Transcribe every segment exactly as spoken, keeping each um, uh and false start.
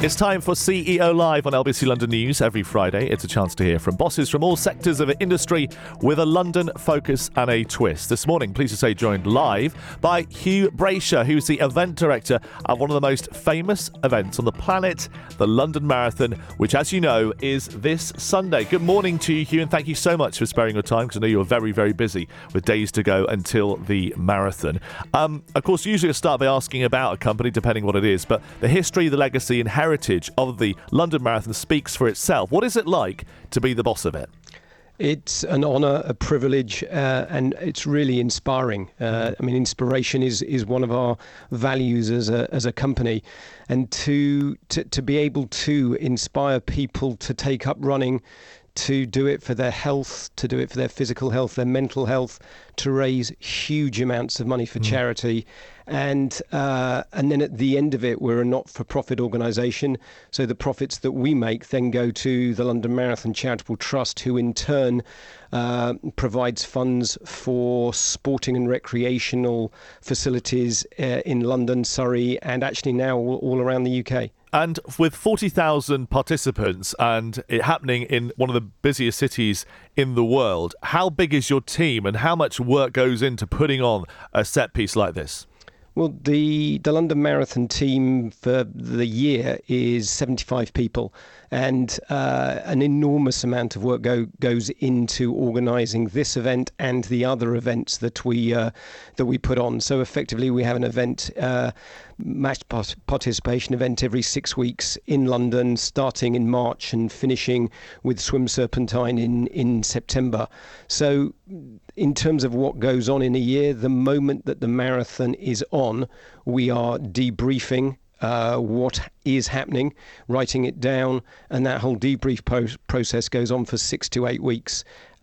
It's time for C E O Live on L B C London News. Every Friday, it's a chance to hear from bosses from all sectors of industry with a London focus and a twist. This morning, pleased to say, joined live by Hugh Brasher, who's the event director of one of the most famous events on the planet, the London Marathon, which, as you know, is this Sunday. Good morning to you, Hugh, and thank you so much for sparing your time, because I know you're very, very busy with days to go until the marathon. Um, of course, usually I start by asking about a company, depending what it is, but the history, the legacy and heritage of the London Marathon speaks for itself. What is it like to be the boss of it? It's an honour, a privilege, uh, and it's really inspiring. Uh, I mean, inspiration is, is one of our values as a as a company, and to, to to be able to inspire people to take up running, to do it for their health, to do it for their physical health, their mental health, to raise huge amounts of money for mm. charity. And uh, and then at the end of it, we're a not-for-profit organisation. So the profits that we make then go to the London Marathon Charitable Trust, who in turn uh, provides funds for sporting and recreational facilities uh, in London, Surrey, and actually now all, all around the U K. And with forty thousand participants and it happening in one of the busiest cities in the world, how big is your team and how much work goes into putting on a set piece like this? Well, the, the London Marathon team for the year is seventy-five people, and uh, an enormous amount of work go, goes into organising this event and the other events that we uh, that we put on. So effectively, we have an event, uh, match participation event every six weeks in London, starting in March and finishing with Swim Serpentine in, in September. So in terms of what goes on in a year, the moment that the marathon is on, we are debriefing uh, what is happening, writing it down, and that whole debrief po- process goes on for six to eight weeks,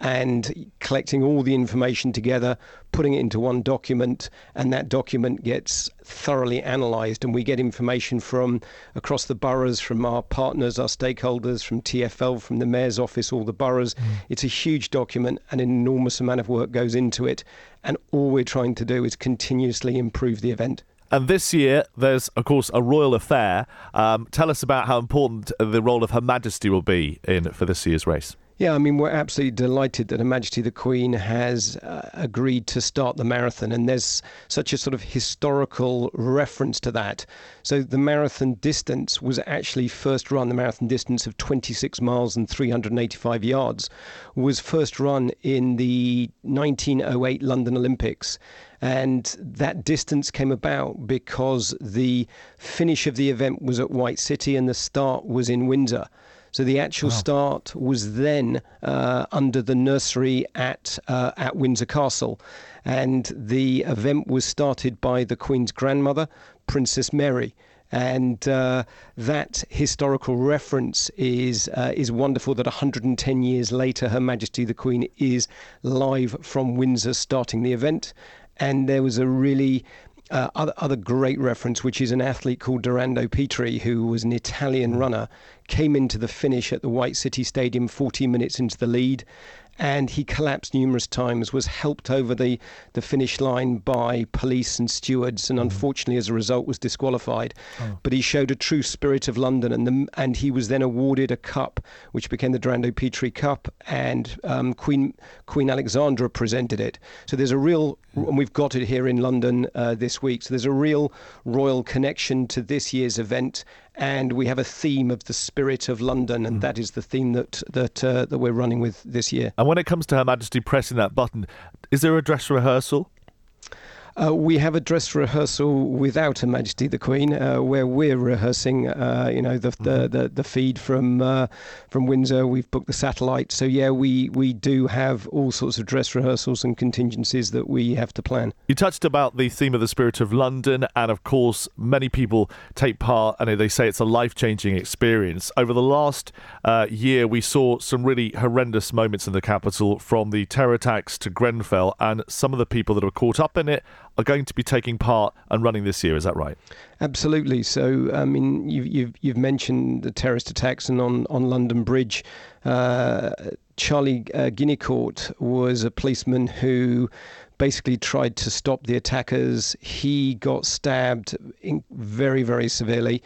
and collecting all the information together, putting it into one document, and that document gets thoroughly analysed, and we get information from across the boroughs, from our partners, our stakeholders, from T F L, from the Mayor's office, all the boroughs. Mm. It's a huge document, and an enormous amount of work goes into it, and all we're trying to do is continuously improve the event. And this year, there's, of course, a royal affair. Um, tell us about how important the role of Her Majesty will be in for this year's race. Yeah, I mean, we're absolutely delighted that Her Majesty the Queen has uh, agreed to start the marathon, and there's such a sort of historical reference to that. So the marathon distance was actually first run, the marathon distance of twenty-six miles and three hundred eighty-five yards, was first run in the nineteen oh eight London Olympics. And that distance came about because the finish of the event was at White City and the start was in Windsor. So the actual wow. start was then uh, under the nursery at uh, at Windsor Castle. And the event was started by the Queen's grandmother, Princess Mary. And uh, that historical reference is uh, is wonderful, that one hundred ten years later, Her Majesty the Queen is live from Windsor starting the event. And there was a really uh, other, other great reference, which is an athlete called Dorando Petri, who was an Italian runner, came into the finish at the White City Stadium fourteen minutes into the lead, and he collapsed numerous times, was helped over the, the finish line by police and stewards, and unfortunately as a result was disqualified. Oh. But he showed a true spirit of London, and the, and he was then awarded a cup, which became the Dorando Petri Cup, and um, Queen Queen Alexandra presented it. So there's a real, and we've got it here in London uh, this week, so there's a real royal connection to this year's event. And we have a theme of the spirit of London, and mm. that is the theme that that uh, that we're running with this year. And when it comes to Her Majesty pressing that button, is there a dress rehearsal? Uh, we have a dress rehearsal without Her Majesty the Queen, uh, where we're rehearsing, uh, you know, the, the the the feed from uh, from Windsor. We've booked the satellite, so yeah, we we do have all sorts of dress rehearsals and contingencies that we have to plan. You touched about the theme of the spirit of London, and of course, many people take part, and they say it's a life-changing experience. Over the last uh, year, we saw some really horrendous moments in the capital, from the terror attacks to Grenfell, and some of the people that are caught up in it are going to be taking part and running this year. Is that right? Absolutely. So, I mean, you've you've, you've mentioned the terrorist attacks, and on, on London Bridge, uh, Charlie uh, Guinecourt was a policeman who basically tried to stop the attackers. He got stabbed in very, very severely.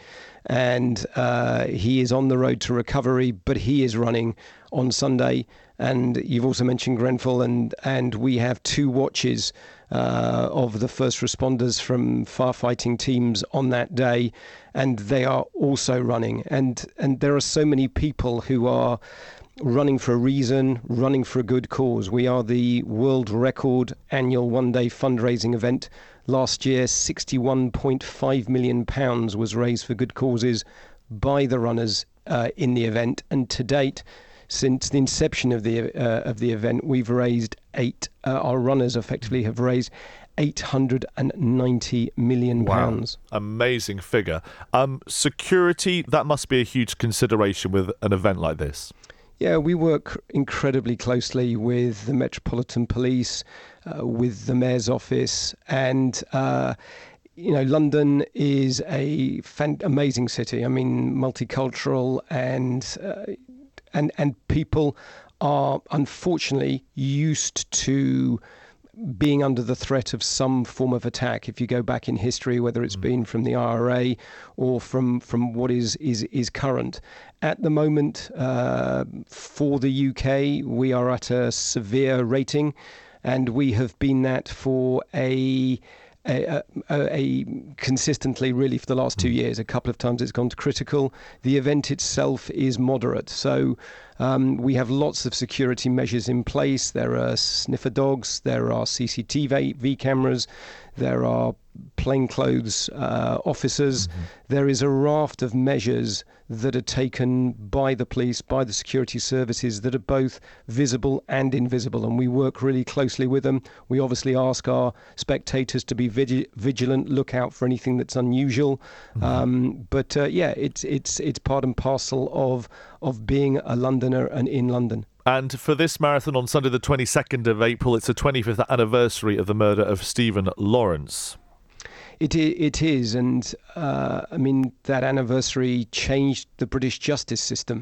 and uh, he is on the road to recovery, but he is running on Sunday. And you've also mentioned Grenfell, and, and we have two watches uh, of the first responders from firefighting teams on that day, and they are also running. And, and there are so many people who are running for a reason, running for a good cause. We are the world record annual one-day fundraising event. Last year, sixty-one point five million pounds was raised for good causes by the runners uh, in the event, and to date, since the inception of the uh, of the event, we've raised eight. Uh, our runners effectively have raised eight hundred ninety million pounds. Wow. Amazing figure. Um, security, that must be a huge consideration with an event like this. Yeah, we work incredibly closely with the Metropolitan Police, uh, with the Mayor's office, and uh, you know, London is a fan- amazing city. I mean, multicultural, and uh, and and people are unfortunately used to being under the threat of some form of attack. If you go back in history, whether it's been from the I R A or from from what is is is current. At the moment, uh, for the U K, we are at a severe rating, and we have been that for a A, a, a consistently really for the last two years. A couple of times it's gone to critical. The event itself is moderate. So um, we have lots of security measures in place. There are sniffer dogs, there are C C T V cameras, there are plainclothes uh, officers. Mm-hmm. There is a raft of measures that are taken by the police, by the security services, that are both visible and invisible, and we work really closely with them. We obviously ask our spectators to be vigi- vigilant, look out for anything that's unusual. Mm-hmm. Um, but uh, yeah, it's it's it's part and parcel of of being a Londoner and in London. And for this marathon on Sunday the twenty-second of April, it's the twenty-fifth anniversary of the murder of Stephen Lawrence. It it is, and uh, I mean that anniversary changed the British justice system,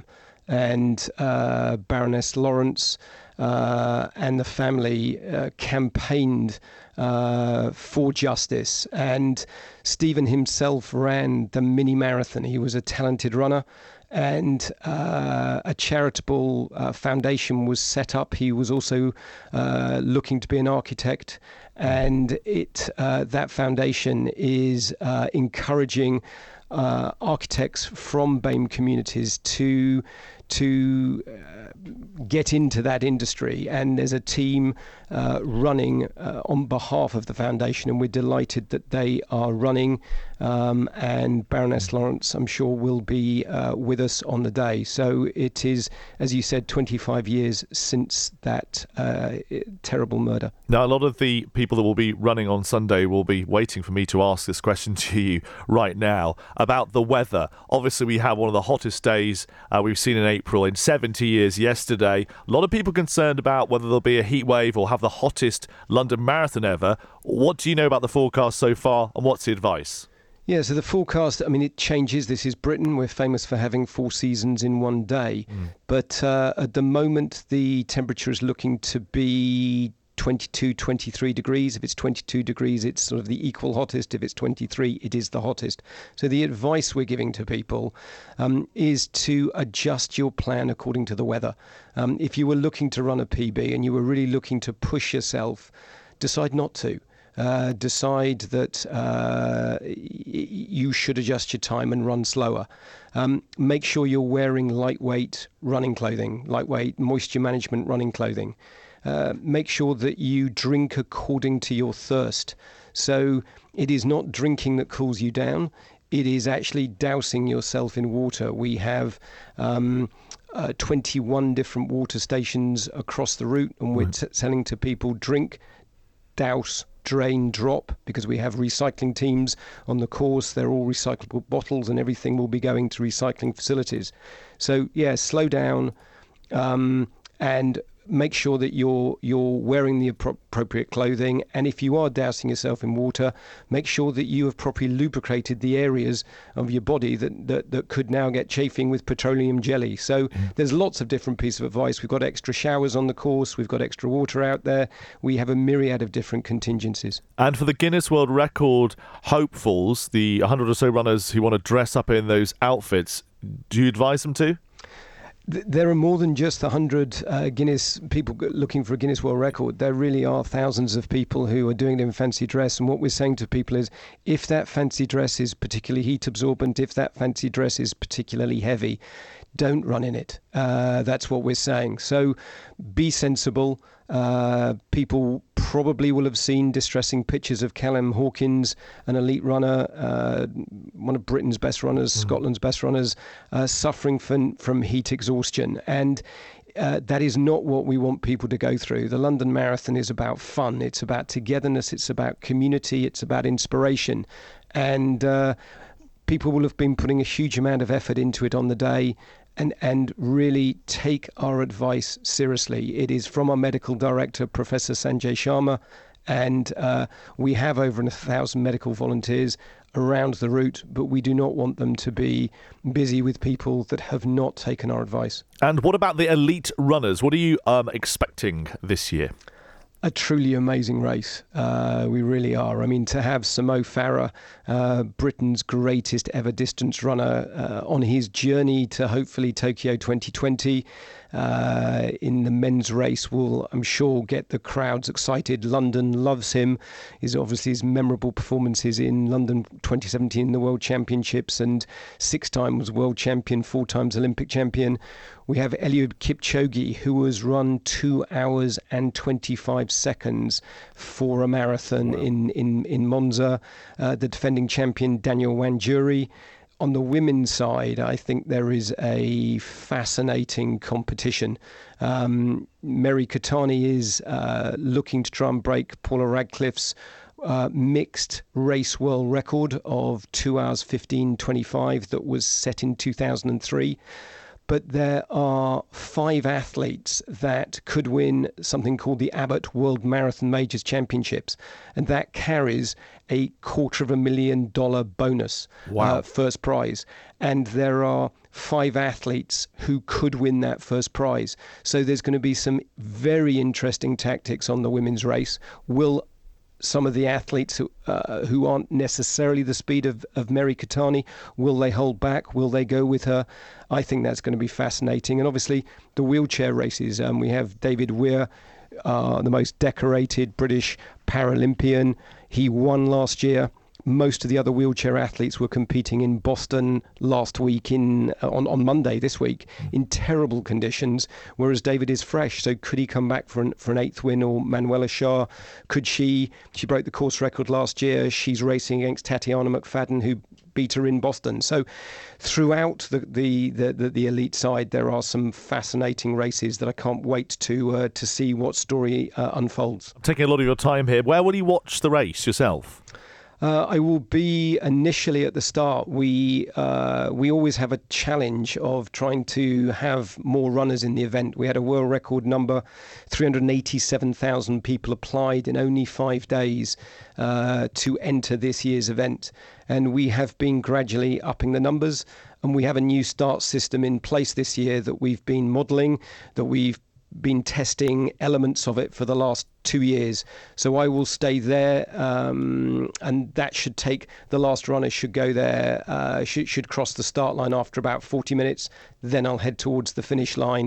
and uh, Baroness Lawrence uh, and the family uh, campaigned uh, for justice. And Stephen himself ran the mini marathon. He was a talented runner. And uh, a charitable uh, foundation was set up. He was also uh, looking to be an architect, and it uh, that foundation is uh, encouraging uh, architects from BAME communities to to uh, get into that industry. And there's a team uh, running uh, on behalf of the foundation, and we're delighted that they are running. Um, and Baroness Lawrence, I'm sure, will be uh, with us on the day. So it is, as you said, twenty-five years since that uh, terrible murder. Now, a lot of the people that will be running on Sunday will be waiting for me to ask this question to you right now about the weather. Obviously, we have one of the hottest days uh, we've seen in April in seventy years yesterday. A lot of people concerned about whether there'll be a heat wave or have the hottest London Marathon ever. What do you know about the forecast so far, and what's the advice? Yeah, so the forecast, I mean, it changes. This is Britain. We're famous for having four seasons in one day. Mm. But uh, at the moment, the temperature is looking to be twenty-two, twenty-three degrees. If it's twenty-two degrees, it's sort of the equal hottest. If it's twenty-three, it is the hottest. So the advice we're giving to people um, is to adjust your plan according to the weather. Um, if you were looking to run a P B and you were really looking to push yourself, decide not to. Uh, decide that uh, y- you should adjust your time and run slower. Um, make sure you're wearing lightweight running clothing, lightweight moisture management running clothing. Uh, make sure that you drink according to your thirst. So it is not drinking that cools you down. It is actually dousing yourself in water. We have um, uh, twenty-one different water stations across the route, and we're t- telling to people drink, douse, drain, drop, because we have recycling teams on the course. They're all recyclable bottles, and everything will be going to recycling facilities. So yeah, slow down um, and make sure that you're you're wearing the appro- appropriate clothing, and if you are dousing yourself in water, make sure that you have properly lubricated the areas of your body that that, that could now get chafing with petroleum jelly. So mm. there's lots of different pieces of advice. We've got extra showers on the course, we've got extra water out there, we have a myriad of different contingencies. And for the Guinness World Record hopefuls, the one hundred or so runners who want to dress up in those outfits, do you advise them to? There are more than just one hundred uh, Guinness people looking for a Guinness World Record. There really are thousands of people who are doing it in fancy dress. And what we're saying to people is, if that fancy dress is particularly heat absorbent, if that fancy dress is particularly heavy, don't run in it. Uh, that's what we're saying. So be sensible. Uh, people probably will have seen distressing pictures of Callum Hawkins, an elite runner, uh, one of Britain's best runners, mm. Scotland's best runners, uh, suffering from, from heat exhaustion. And uh, that is not what we want people to go through. The London Marathon is about fun. It's about togetherness. It's about community. It's about inspiration. And uh, people will have been putting a huge amount of effort into it on the day. And, and really take our advice seriously. It is from our medical director, Professor Sanjay Sharma, and uh, we have over a thousand medical volunteers around the route, but we do not want them to be busy with people that have not taken our advice. And what about the elite runners? What are you um, expecting this year? A truly amazing race. Uh, we really are. I mean, to have Samo Farah, uh, Britain's greatest ever distance runner, uh, on his journey to hopefully Tokyo twenty twenty uh, in the men's race will, I'm sure, get the crowds excited. London loves him. His obviously his memorable performances in London twenty seventeen in the World Championships, and six times world champion, four times Olympic champion. We have Eliud Kipchoge, who has run two hours and twenty-five seconds for a marathon wow. in, in, in Monza. Uh, the defending champion, Daniel Wanjuri. On the women's side, I think there is a fascinating competition. Um, Mary Keitany is uh, looking to try and break Paula Radcliffe's Uh, mixed race world record of two hours fifteen twenty-five that was set in two thousand three. But there are five athletes that could win something called the Abbott World Marathon Majors Championships, and that carries a quarter of a million dollar bonus, wow. uh, first prize. And there are five athletes who could win that first prize. So there's going to be some very interesting tactics on the women's race. Will some of the athletes who, uh, who aren't necessarily the speed of, of Mary Keitany, will they hold back? Will they go with her? I think that's going to be fascinating. And obviously the wheelchair races, um, we have David Weir, uh, the most decorated British Paralympian. He won last year. Most of the other wheelchair athletes were competing in Boston last week, in uh, on, on Monday this week, in terrible conditions, whereas David is fresh. So could he come back for an, for an eighth win? Or Manuela Shah, could she? She broke the course record last year. She's racing against Tatiana McFadden, who beat her in Boston. So throughout the the, the, the, the elite side, there are some fascinating races that I can't wait to uh, to see what story uh, unfolds. I'm taking a lot of your time here. Where will you watch the race yourself? Uh, I will be initially at the start. We uh, we always have a challenge of trying to have more runners in the event. We had a world record number, three hundred eighty-seven thousand people applied in only five days uh, to enter this year's event. And we have been gradually upping the numbers. And we have a new start system in place this year that we've been modelling, that we've been testing elements of it for the last two years. So I will stay there, um, and that should take, the last runner should go there, uh, should, should cross the start line after about forty minutes. Then I'll head towards the finish line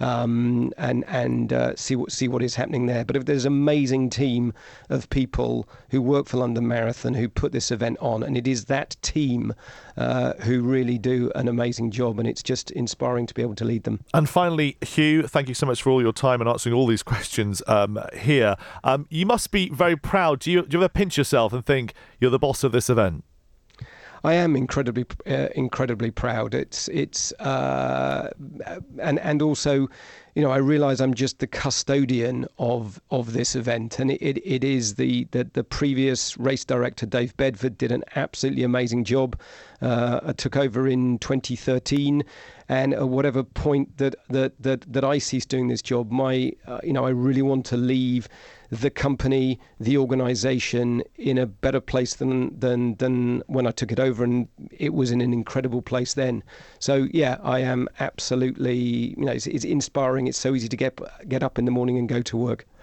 um, and and uh, see what see what is happening there. But if there's an amazing team of people who work for London Marathon who put this event on, and it is that team uh, who really do an amazing job, and it's just inspiring to be able to lead them. And finally, Hugh, thank you so much for all your time and answering all these questions um, here. Um, you must be very proud. Do you, do you ever pinch yourself and think you're the boss of this event? I am incredibly, uh, incredibly proud. It's, it's, uh, and and also, you know, I realise I'm just the custodian of of this event, and it, it, it is the, the the previous race director Dave Bedford did an absolutely amazing job. Uh, I took over in twenty thirteen, and at whatever point that that that, that I cease doing this job, my uh, you know, I really want to leave the company, the organisation, in a better place than than than when I took it over, and it was in an incredible place then. So yeah, I am absolutely, you know, it's, it's inspiring. It's so easy to get get up in the morning and go to work.